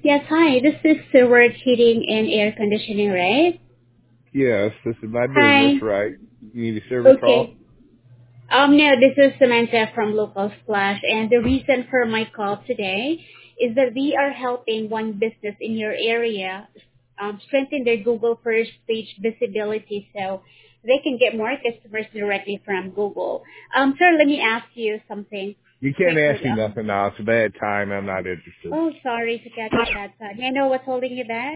Yes, hi. This is Stewart Heating and Air Conditioning, right? Yes, this is my business, Hi. right? You need a service call? Okay. No, this is Samantha from Local Splash, and the reason for my call today is that we are helping one business in your area strengthen their Google first page visibility so they can get more customers directly from Google. Sir, let me ask you something You can't quickly. ask me nothing now. It's a bad time. I'm not interested. Oh, sorry to catch you at that time. May I know what's holding you back?